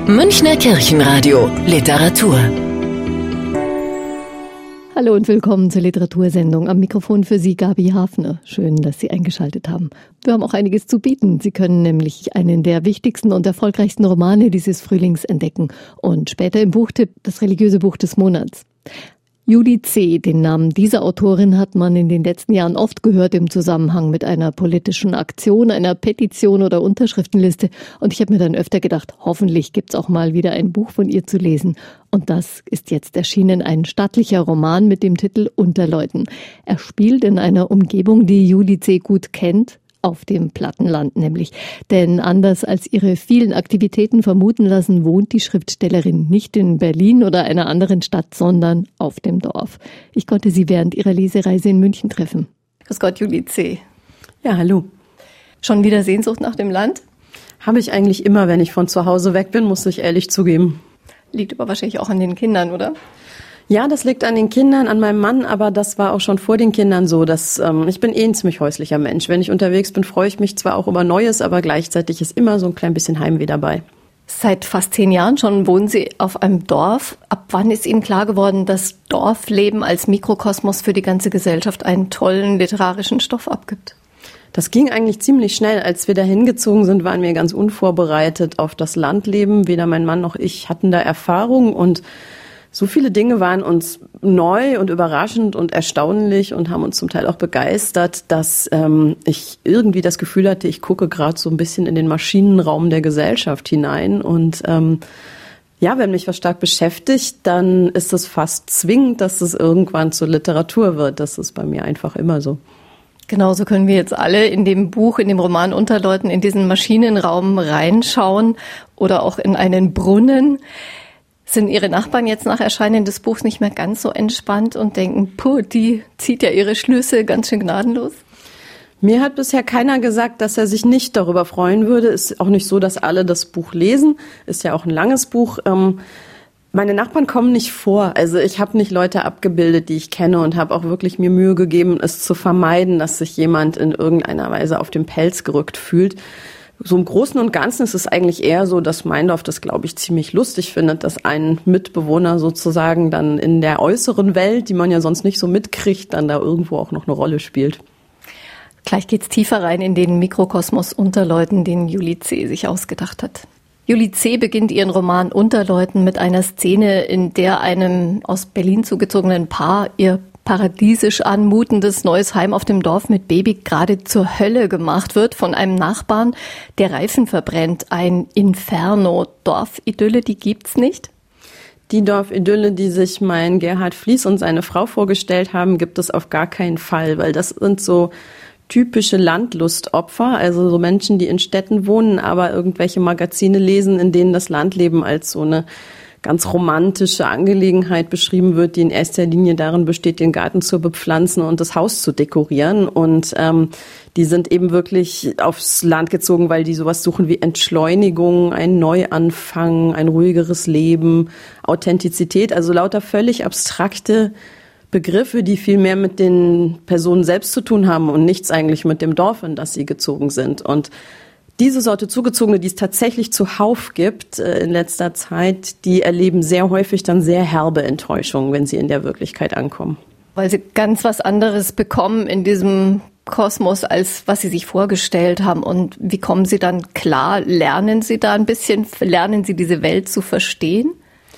Münchner Kirchenradio Literatur. Hallo und willkommen zur Literatursendung. Am Mikrofon für Sie Gabi Hafner. Schön, dass Sie eingeschaltet haben. Wir haben auch einiges zu bieten. Sie können nämlich einen der wichtigsten und erfolgreichsten Romane dieses Frühlings entdecken und später im Buchtipp das religiöse Buch des Monats. Julie C., den Namen dieser Autorin hat man in den letzten Jahren oft gehört im Zusammenhang mit einer politischen Aktion, einer Petition oder Unterschriftenliste. Und ich habe mir dann öfter gedacht, hoffentlich gibt's auch mal wieder ein Buch von ihr zu lesen. Und das ist jetzt erschienen, ein stattlicher Roman mit dem Titel Unterleuten. Er spielt in einer Umgebung, die Julie C. gut kennt. Auf dem Plattenland nämlich. Denn anders als ihre vielen Aktivitäten vermuten lassen, wohnt die Schriftstellerin nicht in Berlin oder einer anderen Stadt, sondern auf dem Dorf. Ich konnte sie während ihrer Lesereise in München treffen. Grüß Gott, Julie C. Ja, hallo. Schon wieder Sehnsucht nach dem Land? Habe ich eigentlich immer, wenn ich von zu Hause weg bin, muss ich ehrlich zugeben. Liegt aber wahrscheinlich auch an den Kindern, oder? Ja, das liegt an den Kindern, an meinem Mann, aber das war auch schon vor den Kindern so, dass ich bin ein ziemlich häuslicher Mensch. Wenn ich unterwegs bin, freue ich mich zwar auch über Neues, aber gleichzeitig ist immer so ein klein bisschen Heimweh dabei. Seit fast 10 Jahren schon wohnen Sie auf einem Dorf. Ab wann ist Ihnen klar geworden, dass Dorfleben als Mikrokosmos für die ganze Gesellschaft einen tollen literarischen Stoff abgibt? Das ging eigentlich ziemlich schnell. Als wir da hingezogen sind, waren wir ganz unvorbereitet auf das Landleben. Weder mein Mann noch ich hatten da Erfahrung und so viele Dinge waren uns neu und überraschend und erstaunlich und haben uns zum Teil auch begeistert, dass ich irgendwie das Gefühl hatte, ich gucke gerade so ein bisschen in den Maschinenraum der Gesellschaft hinein. Und wenn mich was stark beschäftigt, dann ist es fast zwingend, dass es irgendwann zur Literatur wird. Das ist bei mir einfach immer so. Genauso können wir jetzt alle in dem Buch, in dem Roman Unterleuten, in diesen Maschinenraum reinschauen oder auch in einen Brunnen. Sind Ihre Nachbarn jetzt nach Erscheinen des Buchs nicht mehr ganz so entspannt und denken, die zieht ja ihre Schlüsse ganz schön gnadenlos? Mir hat bisher keiner gesagt, dass er sich nicht darüber freuen würde. Ist auch nicht so, dass alle das Buch lesen. Ist ja auch ein langes Buch. Meine Nachbarn kommen nicht vor. Also ich habe nicht Leute abgebildet, die ich kenne und habe auch wirklich mir Mühe gegeben, es zu vermeiden, dass sich jemand in irgendeiner Weise auf den Pelz gerückt fühlt. So im Großen und Ganzen ist es eigentlich eher so, dass mein Dorf das, glaube ich, ziemlich lustig findet, dass ein Mitbewohner sozusagen dann in der äußeren Welt, die man ja sonst nicht so mitkriegt, dann da irgendwo auch noch eine Rolle spielt. Gleich geht's tiefer rein in den Mikrokosmos Unterleuten, den Julie C. sich ausgedacht hat. Julie C. beginnt ihren Roman Unterleuten mit einer Szene, in der einem aus Berlin zugezogenen Paar ihr paradiesisch anmutendes neues Heim auf dem Dorf mit Baby gerade zur Hölle gemacht wird von einem Nachbarn, der Reifen verbrennt. Ein Inferno. Dorfidylle, die gibt's nicht? Die Dorfidylle, die sich mein Gerhard Fliess und seine Frau vorgestellt haben, gibt es auf gar keinen Fall, weil das sind so typische Landlustopfer, also so Menschen, die in Städten wohnen, aber irgendwelche Magazine lesen, in denen das Landleben als so eine ganz romantische Angelegenheit beschrieben wird, die in erster Linie darin besteht, den Garten zu bepflanzen und das Haus zu dekorieren. Und die sind eben wirklich aufs Land gezogen, weil die sowas suchen wie Entschleunigung, einen Neuanfang, ein ruhigeres Leben, Authentizität, also lauter völlig abstrakte Begriffe, die viel mehr mit den Personen selbst zu tun haben und nichts eigentlich mit dem Dorf, in das sie gezogen sind. Und diese Sorte Zugezogene, die es tatsächlich zuhauf gibt in letzter Zeit, die erleben sehr häufig dann sehr herbe Enttäuschungen, wenn sie in der Wirklichkeit ankommen. Weil sie ganz was anderes bekommen in diesem Kosmos, als was sie sich vorgestellt haben. Und wie kommen sie dann klar? Lernen sie da ein bisschen? Lernen sie diese Welt zu verstehen?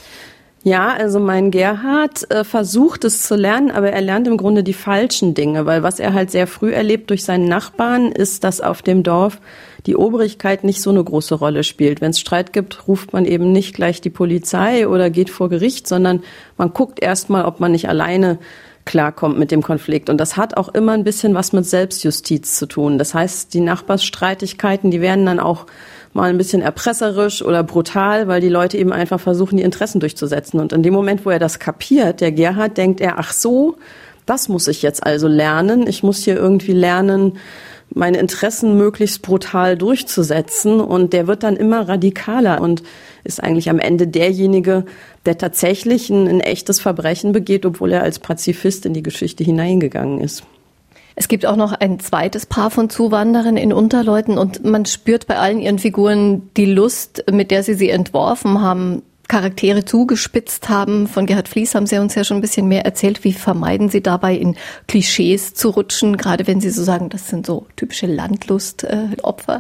Ja, also mein Gerhard versucht es zu lernen, aber er lernt im Grunde die falschen Dinge, weil was er halt sehr früh erlebt durch seinen Nachbarn ist, dass auf dem Dorf die Obrigkeit nicht so eine große Rolle spielt. Wenn es Streit gibt, ruft man eben nicht gleich die Polizei oder geht vor Gericht, sondern man guckt erstmal, ob man nicht alleine klarkommt mit dem Konflikt. Und das hat auch immer ein bisschen was mit Selbstjustiz zu tun. Das heißt, die Nachbarsstreitigkeiten, die werden dann auch mal ein bisschen erpresserisch oder brutal, weil die Leute eben einfach versuchen, die Interessen durchzusetzen. Und in dem Moment, wo er das kapiert, der Gerhard, denkt er, ach so, das muss ich jetzt also lernen. Ich muss hier irgendwie lernen, meine Interessen möglichst brutal durchzusetzen. Und der wird dann immer radikaler und ist eigentlich am Ende derjenige, der tatsächlich ein echtes Verbrechen begeht, obwohl er als Pazifist in die Geschichte hineingegangen ist. Es gibt auch noch ein zweites Paar von Zuwanderern in Unterleuthen und man spürt bei allen ihren Figuren die Lust, mit der sie entworfen haben, Charaktere zugespitzt haben. Von Gerhard Fliess haben Sie uns ja schon ein bisschen mehr erzählt. Wie vermeiden Sie dabei, in Klischees zu rutschen, gerade wenn Sie so sagen, das sind so typische Landlust-Opfer?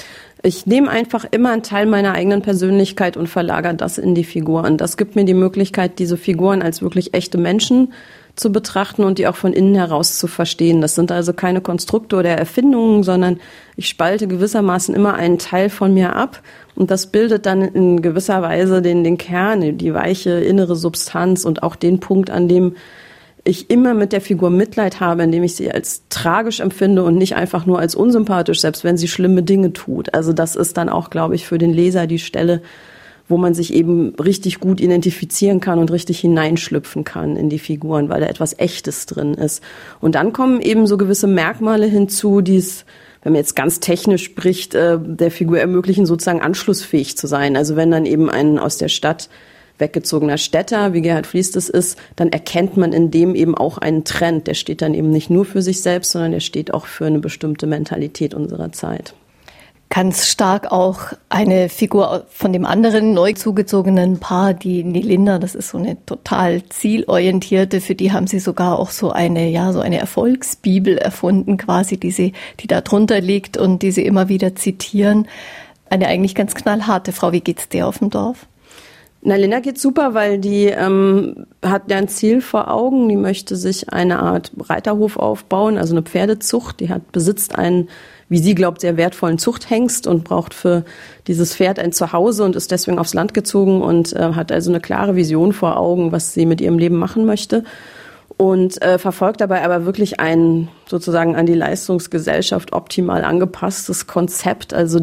Ich nehme einfach immer einen Teil meiner eigenen Persönlichkeit und verlagere das in die Figuren. Das gibt mir die Möglichkeit, diese Figuren als wirklich echte Menschen zu betrachten und die auch von innen heraus zu verstehen. Das sind also keine Konstrukte oder Erfindungen, sondern ich spalte gewissermaßen immer einen Teil von mir ab und das bildet dann in gewisser Weise den Kern, die weiche innere Substanz und auch den Punkt, an dem ich immer mit der Figur Mitleid habe, indem ich sie als tragisch empfinde und nicht einfach nur als unsympathisch, selbst wenn sie schlimme Dinge tut. Also das ist dann auch, glaube ich, für den Leser die Stelle, wo man sich eben richtig gut identifizieren kann und richtig hineinschlüpfen kann in die Figuren, weil da etwas Echtes drin ist. Und dann kommen eben so gewisse Merkmale hinzu, die es, wenn man jetzt ganz technisch spricht, der Figur ermöglichen, sozusagen anschlussfähig zu sein. Also wenn dann eben ein aus der Stadt weggezogener Städter, wie Gerhard Fliess das ist, dann erkennt man in dem eben auch einen Trend. Der steht dann eben nicht nur für sich selbst, sondern der steht auch für eine bestimmte Mentalität unserer Zeit. Ganz stark auch eine Figur von dem anderen neu zugezogenen Paar, die Nelinda, das ist so eine total zielorientierte, für die haben sie sogar auch so eine Erfolgsbibel erfunden quasi, die da drunter liegt und die sie immer wieder zitieren. Eine eigentlich ganz knallharte Frau. Wie geht's der auf dem Dorf? Na, Linda geht's super, weil die hat ja ein Ziel vor Augen. Die möchte sich eine Art Reiterhof aufbauen, also eine Pferdezucht. Die besitzt einen, wie sie glaubt, sehr wertvollen Zuchthengst und braucht für dieses Pferd ein Zuhause und ist deswegen aufs Land gezogen und hat also eine klare Vision vor Augen, was sie mit ihrem Leben machen möchte. Und verfolgt dabei aber wirklich ein sozusagen an die Leistungsgesellschaft optimal angepasstes Konzept, also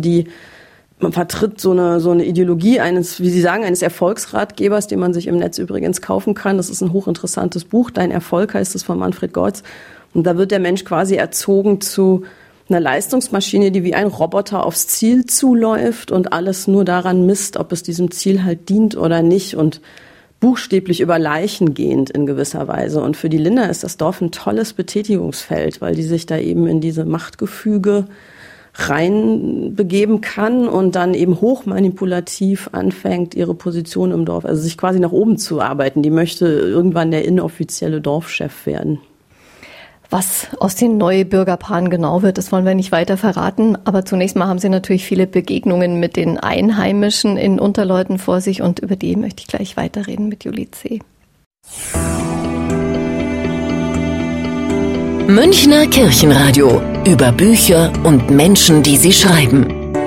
man vertritt so eine Ideologie eines, wie Sie sagen, eines Erfolgsratgebers, den man sich im Netz übrigens kaufen kann. Das ist ein hochinteressantes Buch. Dein Erfolg heißt es, von Manfred Goltz. Und da wird der Mensch quasi erzogen zu einer Leistungsmaschine, die wie ein Roboter aufs Ziel zuläuft und alles nur daran misst, ob es diesem Ziel halt dient oder nicht und buchstäblich über Leichen gehend in gewisser Weise. Und für die Linda ist das Dorf ein tolles Betätigungsfeld, weil die sich da eben in diese Machtgefüge reinbegeben kann und dann eben hochmanipulativ anfängt, ihre Position im Dorf, also sich quasi nach oben zu arbeiten. Die möchte irgendwann der inoffizielle Dorfchef werden. Was aus den Neubürgerpaaren genau wird, das wollen wir nicht weiter verraten. Aber zunächst mal haben Sie natürlich viele Begegnungen mit den Einheimischen in Unterleuthen vor sich und über die möchte ich gleich weiterreden mit Julie C. Münchner Kirchenradio. Über Bücher und Menschen, die sie schreiben.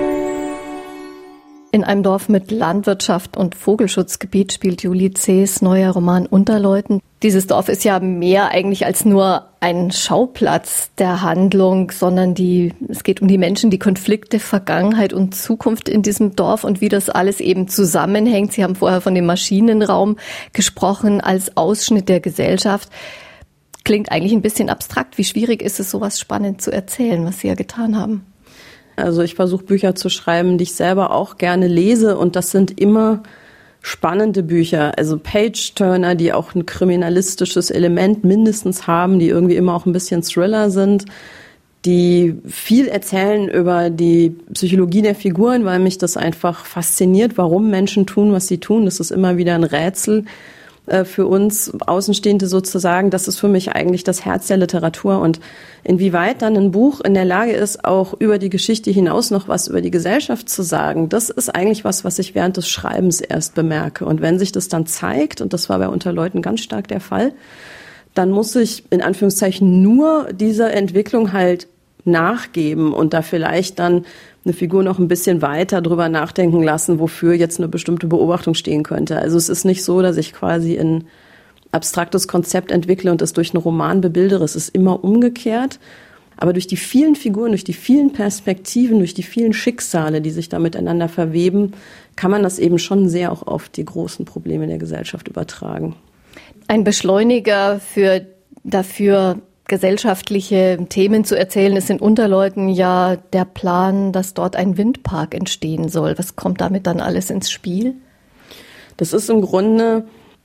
In einem Dorf mit Landwirtschaft und Vogelschutzgebiet spielt Julie C.'s neuer Roman Unterleuthen. Dieses Dorf ist ja mehr eigentlich als nur ein Schauplatz der Handlung, sondern es geht um die Menschen, die Konflikte, Vergangenheit und Zukunft in diesem Dorf und wie das alles eben zusammenhängt. Sie haben vorher von dem Maschinenraum gesprochen als Ausschnitt der Gesellschaft. Klingt eigentlich ein bisschen abstrakt. Wie schwierig ist es, sowas spannend zu erzählen, was Sie ja getan haben? Also ich versuche Bücher zu schreiben, die ich selber auch gerne lese und das sind immer spannende Bücher, also Page-Turner, die auch ein kriminalistisches Element mindestens haben, die irgendwie immer auch ein bisschen Thriller sind, die viel erzählen über die Psychologie der Figuren, weil mich das einfach fasziniert, warum Menschen tun, was sie tun. Das ist immer wieder ein Rätsel für uns Außenstehende sozusagen. Das ist für mich eigentlich das Herz der Literatur und inwieweit dann ein Buch in der Lage ist, auch über die Geschichte hinaus noch was über die Gesellschaft zu sagen, das ist eigentlich was ich während des Schreibens erst bemerke. Und wenn sich das dann zeigt, und das war bei Unterleuthen ganz stark der Fall, dann muss ich in Anführungszeichen nur dieser Entwicklung halt nachgeben und da vielleicht dann eine Figur noch ein bisschen weiter drüber nachdenken lassen, wofür jetzt eine bestimmte Beobachtung stehen könnte. Also es ist nicht so, dass ich quasi ein abstraktes Konzept entwickle und das durch einen Roman bebildere. Es ist immer umgekehrt. Aber durch die vielen Figuren, durch die vielen Perspektiven, durch die vielen Schicksale, die sich da miteinander verweben, kann man das eben schon sehr auch auf die großen Probleme der Gesellschaft übertragen. Ein Beschleuniger dafür, gesellschaftliche Themen zu erzählen, ist in Unterleuthen ja der Plan, dass dort ein Windpark entstehen soll. Was kommt damit dann alles ins Spiel? Das ist im Grunde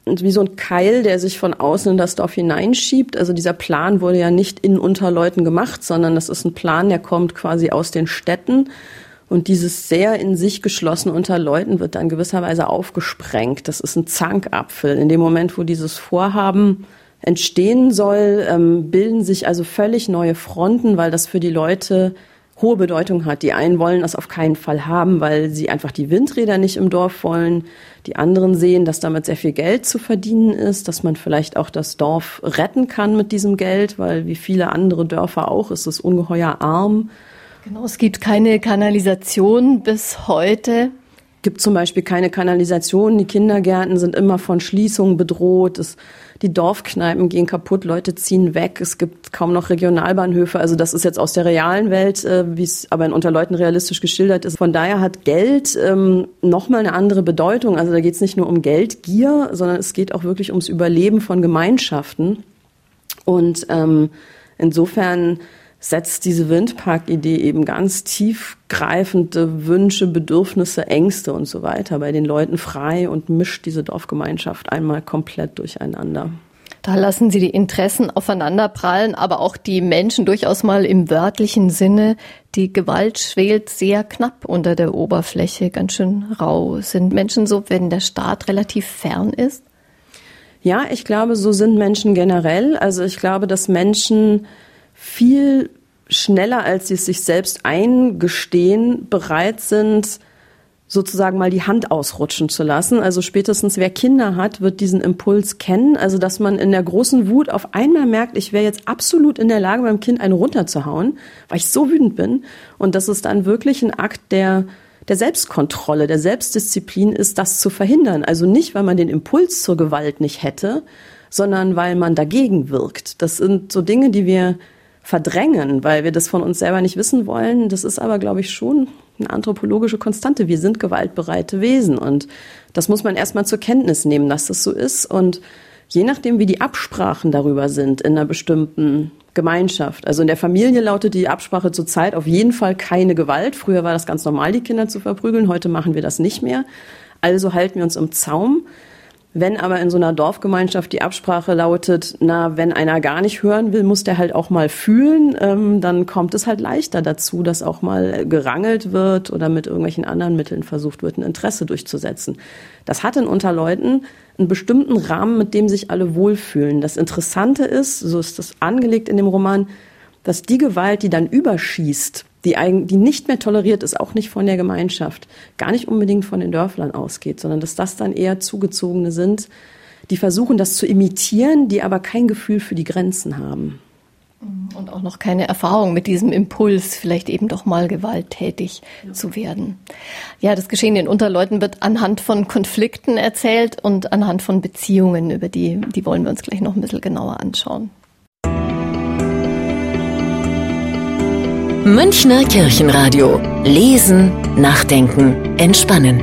wie so ein Keil, der sich von außen in das Dorf hineinschiebt. Also dieser Plan wurde ja nicht in Unterleuten gemacht, sondern das ist ein Plan, der kommt quasi aus den Städten. Und dieses sehr in sich geschlossene Unterleuten wird dann gewisserweise aufgesprengt. Das ist ein Zankapfel. In dem Moment, wo dieses Vorhaben entstehen soll, bilden sich also völlig neue Fronten, weil das für die Leute hohe Bedeutung hat. Die einen wollen das auf keinen Fall haben, weil sie einfach die Windräder nicht im Dorf wollen. Die anderen sehen, dass damit sehr viel Geld zu verdienen ist, dass man vielleicht auch das Dorf retten kann mit diesem Geld, weil wie viele andere Dörfer auch ist es ungeheuer arm. Genau, es gibt keine Kanalisation bis heute. Gibt zum Beispiel keine Kanalisation. Die Kindergärten sind immer von Schließungen bedroht. Die Dorfkneipen gehen kaputt, Leute ziehen weg. Es gibt kaum noch Regionalbahnhöfe. Also das ist jetzt aus der realen Welt, wie es aber in Unterleuten realistisch geschildert ist. Von daher hat Geld nochmal eine andere Bedeutung. Also da geht es nicht nur um Geldgier, sondern es geht auch wirklich ums Überleben von Gemeinschaften. Und insofern setzt diese Windpark-Idee eben ganz tiefgreifende Wünsche, Bedürfnisse, Ängste und so weiter bei den Leuten frei und mischt diese Dorfgemeinschaft einmal komplett durcheinander. Da lassen Sie die Interessen aufeinanderprallen, aber auch die Menschen durchaus mal im wörtlichen Sinne. Die Gewalt schwelt sehr knapp unter der Oberfläche, ganz schön rau. Sind Menschen so, wenn der Staat relativ fern ist? Ja, ich glaube, so sind Menschen generell. Also ich glaube, dass Menschen viel schneller, als sie es sich selbst eingestehen, bereit sind, sozusagen mal die Hand ausrutschen zu lassen. Also spätestens wer Kinder hat, wird diesen Impuls kennen. Also dass man in der großen Wut auf einmal merkt, ich wäre jetzt absolut in der Lage, beim Kind einen runterzuhauen, weil ich so wütend bin. Und dass es dann wirklich ein Akt der Selbstkontrolle, der Selbstdisziplin ist, das zu verhindern. Also nicht, weil man den Impuls zur Gewalt nicht hätte, sondern weil man dagegen wirkt. Das sind so Dinge, die wir verdrängen, weil wir das von uns selber nicht wissen wollen. Das ist aber, glaube ich, schon eine anthropologische Konstante. Wir sind gewaltbereite Wesen und das muss man erstmal zur Kenntnis nehmen, dass das so ist. Und je nachdem, wie die Absprachen darüber sind in einer bestimmten Gemeinschaft. Also in der Familie lautet die Absprache zurzeit auf jeden Fall keine Gewalt. Früher war das ganz normal, die Kinder zu verprügeln. Heute machen wir das nicht mehr. Also halten wir uns im Zaum. Wenn aber in so einer Dorfgemeinschaft die Absprache lautet, wenn einer gar nicht hören will, muss der halt auch mal fühlen, dann kommt es halt leichter dazu, dass auch mal gerangelt wird oder mit irgendwelchen anderen Mitteln versucht wird, ein Interesse durchzusetzen. Das hat in Unterleuten einen bestimmten Rahmen, mit dem sich alle wohlfühlen. Das Interessante ist, so ist das angelegt in dem Roman, dass die Gewalt, die dann überschießt, die nicht mehr toleriert ist, auch nicht von der Gemeinschaft, gar nicht unbedingt von den Dörflern ausgeht, sondern dass das dann eher Zugezogene sind, die versuchen, das zu imitieren, die aber kein Gefühl für die Grenzen haben. Und auch noch keine Erfahrung mit diesem Impuls, vielleicht eben doch mal gewalttätig zu werden. Ja, das Geschehen in Unterleuten wird anhand von Konflikten erzählt und anhand von Beziehungen, über die wollen wir uns gleich noch ein bisschen genauer anschauen. Münchner Kirchenradio. Lesen, nachdenken, entspannen.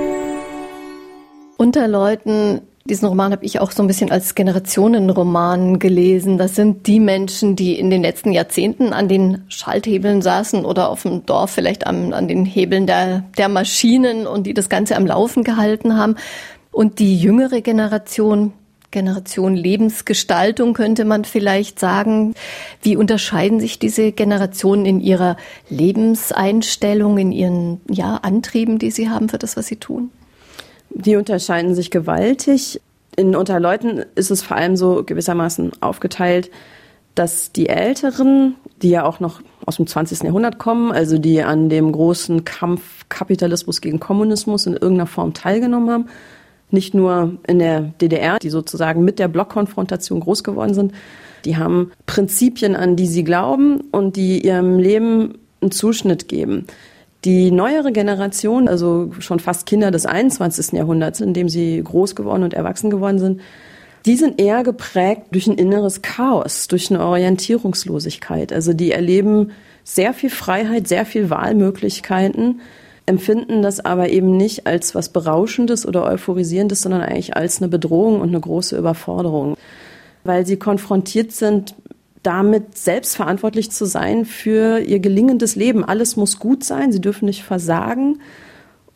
Unterleuten, diesen Roman habe ich auch so ein bisschen als Generationenroman gelesen. Das sind die Menschen, die in den letzten Jahrzehnten an den Schalthebeln saßen oder auf dem Dorf vielleicht an den Hebeln der Maschinen und die das Ganze am Laufen gehalten haben. Und die jüngere Generation Lebensgestaltung könnte man vielleicht sagen. Wie unterscheiden sich diese Generationen in ihrer Lebenseinstellung, in ihren Antrieben, die sie haben für das, was sie tun? Die unterscheiden sich gewaltig. In Unterleuten ist es vor allem so gewissermaßen aufgeteilt, dass die Älteren, die ja auch noch aus dem 20. Jahrhundert kommen, also die an dem großen Kampf Kapitalismus gegen Kommunismus in irgendeiner Form teilgenommen haben, nicht nur in der DDR, die sozusagen mit der Blockkonfrontation groß geworden sind, die haben Prinzipien, an die sie glauben und die ihrem Leben einen Zuschnitt geben. Die neuere Generation, also schon fast Kinder des 21. Jahrhunderts, in dem sie groß geworden und erwachsen geworden sind, die sind eher geprägt durch ein inneres Chaos, durch eine Orientierungslosigkeit. Also die erleben sehr viel Freiheit, sehr viel Wahlmöglichkeiten, empfinden das aber eben nicht als was Berauschendes oder Euphorisierendes, sondern eigentlich als eine Bedrohung und eine große Überforderung, weil sie konfrontiert sind, damit selbst verantwortlich zu sein für ihr gelingendes Leben. Alles muss gut sein, sie dürfen nicht versagen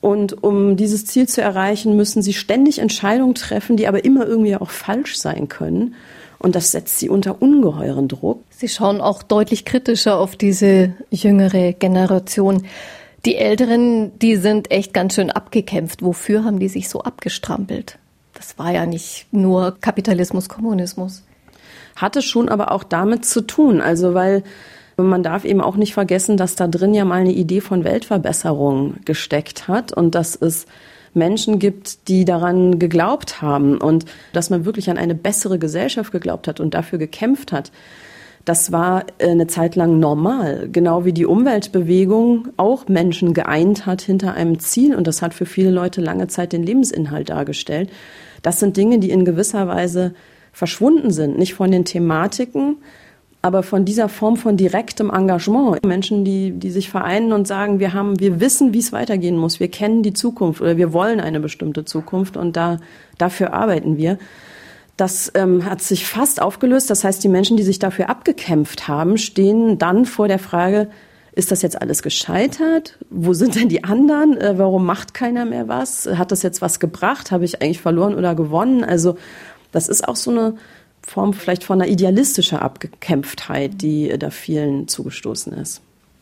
Und um dieses Ziel zu erreichen, müssen sie ständig Entscheidungen treffen, die aber immer irgendwie auch falsch sein können. Und das setzt sie unter ungeheuren Druck. Sie schauen auch deutlich kritischer auf diese jüngere Generation. Die Älteren, die sind echt ganz schön abgekämpft. Wofür haben die sich so abgestrampelt? Das war ja nicht nur Kapitalismus, Kommunismus. Hatte schon aber auch damit zu tun. Also weil man darf eben auch nicht vergessen, dass da drin ja mal eine Idee von Weltverbesserung gesteckt hat und dass es Menschen gibt, die daran geglaubt haben und dass man wirklich an eine bessere Gesellschaft geglaubt hat und dafür gekämpft hat. Das war eine Zeit lang normal, genau wie die Umweltbewegung auch Menschen geeint hat hinter einem Ziel und das hat für viele Leute lange Zeit den Lebensinhalt dargestellt. Das sind Dinge, die in gewisser Weise verschwunden sind, nicht von den Thematiken, aber von dieser Form von direktem Engagement. Menschen, die sich vereinen und sagen, wir wissen, wie es weitergehen muss, wir kennen die Zukunft oder wir wollen eine bestimmte Zukunft und dafür arbeiten wir. Das hat sich fast aufgelöst. Das heißt, die Menschen, die sich dafür abgekämpft haben, stehen dann vor der Frage, ist das jetzt alles gescheitert? Wo sind denn die anderen? Warum macht keiner mehr was? Hat das jetzt was gebracht? Habe ich eigentlich verloren oder gewonnen? Also das ist auch so eine Form vielleicht von einer idealistischen Abgekämpftheit, die da vielen zugestoßen ist.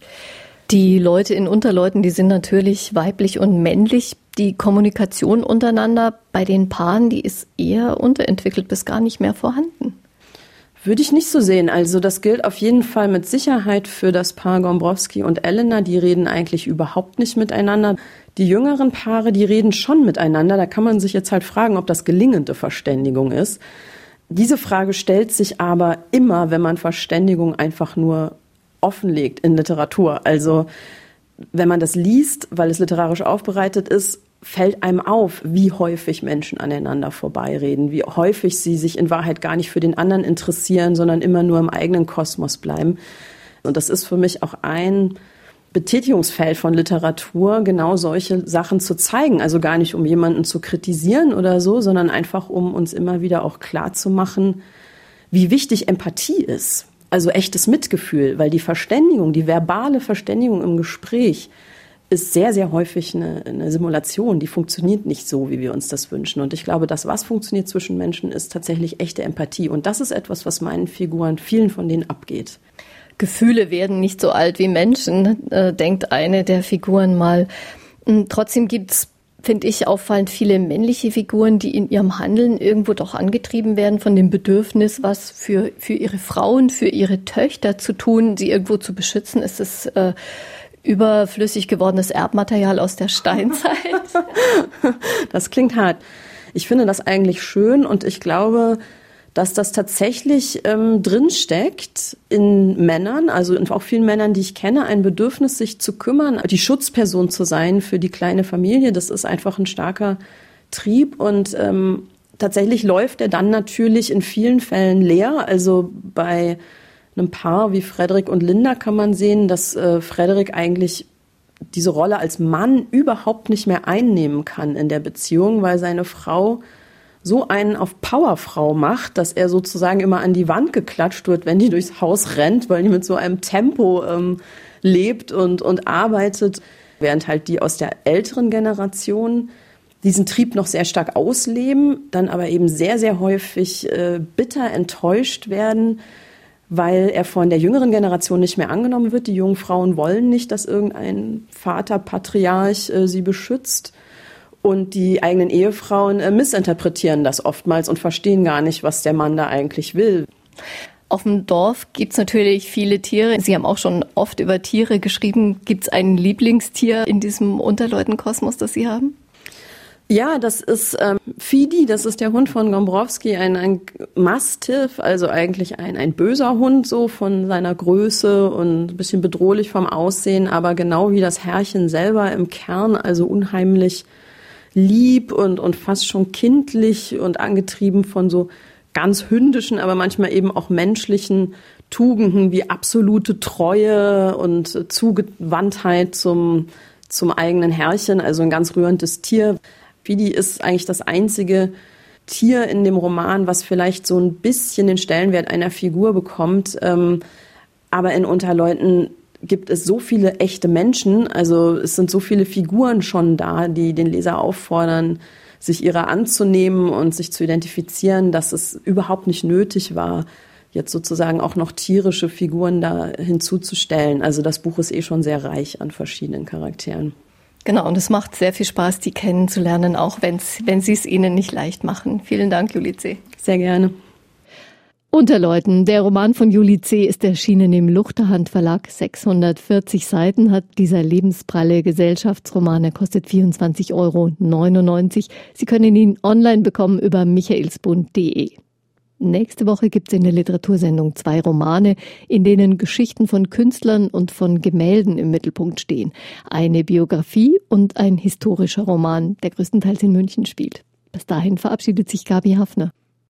Die Leute in Unterleuten, die sind natürlich weiblich und männlich. Die Kommunikation untereinander bei den Paaren, die ist eher unterentwickelt bis gar nicht mehr vorhanden. Würde ich nicht so sehen. Also das gilt auf jeden Fall mit Sicherheit für das Paar Gombrowski und Elena. Die reden eigentlich überhaupt nicht miteinander. Die jüngeren Paare, die reden schon miteinander. Da kann man sich jetzt halt fragen, ob das gelingende Verständigung ist. Diese Frage stellt sich aber immer, wenn man Verständigung einfach nur offenlegt in Literatur. Also wenn man das liest, weil es literarisch aufbereitet ist, fällt einem auf, wie häufig Menschen aneinander vorbeireden, wie häufig sie sich in Wahrheit gar nicht für den anderen interessieren, sondern immer nur im eigenen Kosmos bleiben. Und das ist für mich auch ein Betätigungsfeld von Literatur, genau solche Sachen zu zeigen. Also gar nicht, um jemanden zu kritisieren oder so, sondern einfach, um uns immer wieder auch klarzumachen, wie wichtig Empathie ist. Also echtes Mitgefühl, weil die Verständigung, die verbale Verständigung im Gespräch ist sehr, sehr häufig eine Simulation. Die funktioniert nicht so, wie wir uns das wünschen. Und ich glaube, das, was funktioniert zwischen Menschen, ist tatsächlich echte Empathie. Und das ist etwas, was meinen Figuren, vielen von denen abgeht. Gefühle werden nicht so alt wie Menschen, denkt eine der Figuren mal. Trotzdem gibt's, finde ich, auffallend viele männliche Figuren, die in ihrem Handeln irgendwo doch angetrieben werden von dem Bedürfnis, was für ihre Frauen, für ihre Töchter zu tun, sie irgendwo zu beschützen. Es ist überflüssig gewordenes Erbmaterial aus der Steinzeit. Das klingt hart. Ich finde das eigentlich schön und ich glaube, dass das tatsächlich drinsteckt in Männern, also in auch vielen Männern, die ich kenne, ein Bedürfnis, sich zu kümmern, die Schutzperson zu sein für die kleine Familie. Das ist einfach ein starker Trieb und tatsächlich läuft er dann natürlich in vielen Fällen leer. Also bei einem Paar wie Frederik und Linda kann man sehen, dass Frederik eigentlich diese Rolle als Mann überhaupt nicht mehr einnehmen kann in der Beziehung, weil seine Frau so einen auf Powerfrau macht, dass er sozusagen immer an die Wand geklatscht wird, wenn die durchs Haus rennt, weil die mit so einem Tempo lebt und arbeitet, während halt die aus der älteren Generation diesen Trieb noch sehr stark ausleben, dann aber eben sehr, sehr häufig bitter enttäuscht werden, weil er von der jüngeren Generation nicht mehr angenommen wird. Die jungen Frauen wollen nicht, dass irgendein Vater, Patriarch sie beschützt. Und die eigenen Ehefrauen missinterpretieren das oftmals und verstehen gar nicht, was der Mann da eigentlich will. Auf dem Dorf gibt's natürlich viele Tiere. Sie haben auch schon oft über Tiere geschrieben. Gibt's ein Lieblingstier in diesem Unterleutenkosmos, das Sie haben? Ja, das ist Fidi, das ist der Hund von Gombrowski, ein Mastiff, also eigentlich ein böser Hund so von seiner Größe und ein bisschen bedrohlich vom Aussehen, aber genau wie das Herrchen selber im Kern, also unheimlich lieb und fast schon kindlich und angetrieben von so ganz hündischen, aber manchmal eben auch menschlichen Tugenden wie absolute Treue und Zugewandtheit zum eigenen Herrchen, also ein ganz rührendes Tier. Fidi ist eigentlich das einzige Tier in dem Roman, was vielleicht so ein bisschen den Stellenwert einer Figur bekommt, aber in Unterleuten gibt es so viele echte Menschen, also es sind so viele Figuren schon da, die den Leser auffordern, sich ihrer anzunehmen und sich zu identifizieren, dass es überhaupt nicht nötig war, jetzt sozusagen auch noch tierische Figuren da hinzuzustellen. Also das Buch ist schon sehr reich an verschiedenen Charakteren. Genau, und es macht sehr viel Spaß, die kennenzulernen, auch wenn Sie es ihnen nicht leicht machen. Vielen Dank, Julie C. Sehr gerne. Unterleuten, der Roman von Julie C. ist erschienen im Luchterhand Verlag. 640 Seiten hat dieser lebenspralle Gesellschaftsroman. Er kostet 24,99 €. Sie können ihn online bekommen über michaelsbund.de. Nächste Woche gibt es in der Literatursendung 2 Romane, in denen Geschichten von Künstlern und von Gemälden im Mittelpunkt stehen. Eine Biografie und ein historischer Roman, der größtenteils in München spielt. Bis dahin verabschiedet sich Gabi Hafner.